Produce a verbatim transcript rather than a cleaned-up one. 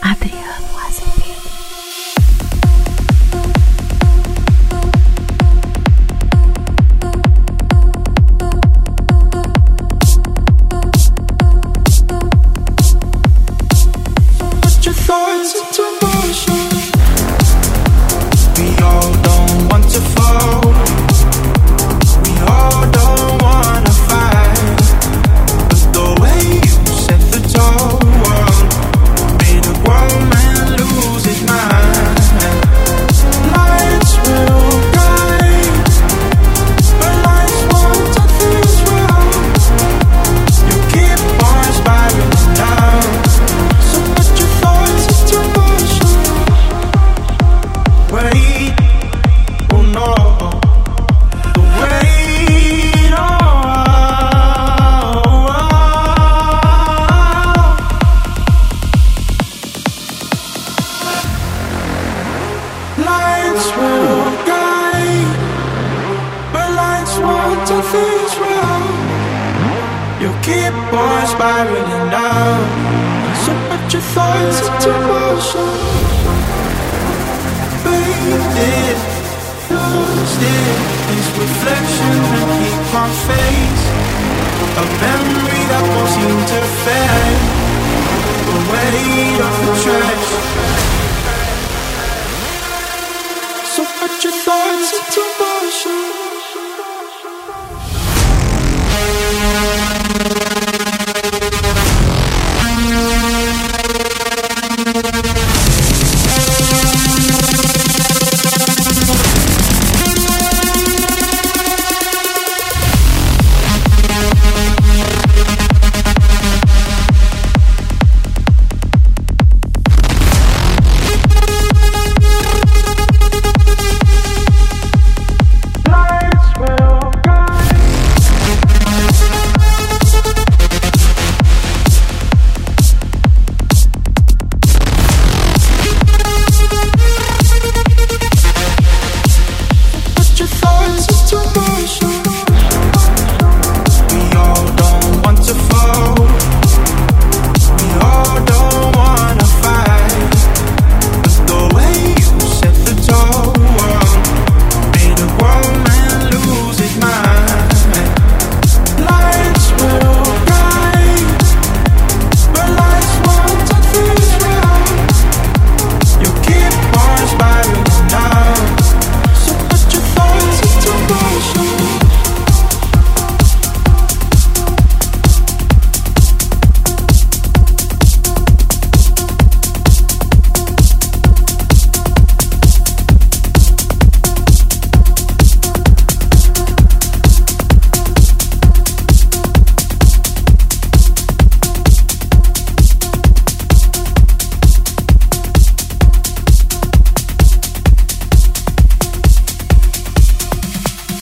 Adriano Azevedo. Put your thoughts into motion. We all don't want to fall. We all don't wanna fight. But the way you set the tone made a grown man lose his mind. Lights will guide, but lights won't touch this road. You keep on spiraling down. So put your thoughts into motion. Wait, oh no, the wait, oh, oh, oh. Lights will guide, but lights won't touch this road. You keep on spiraling down. So put your thoughts into motion. Bathe it, lost it, this reflection and keep my face. A memory that won't seem to fade. The weight of the trash. So put your thoughts into motion.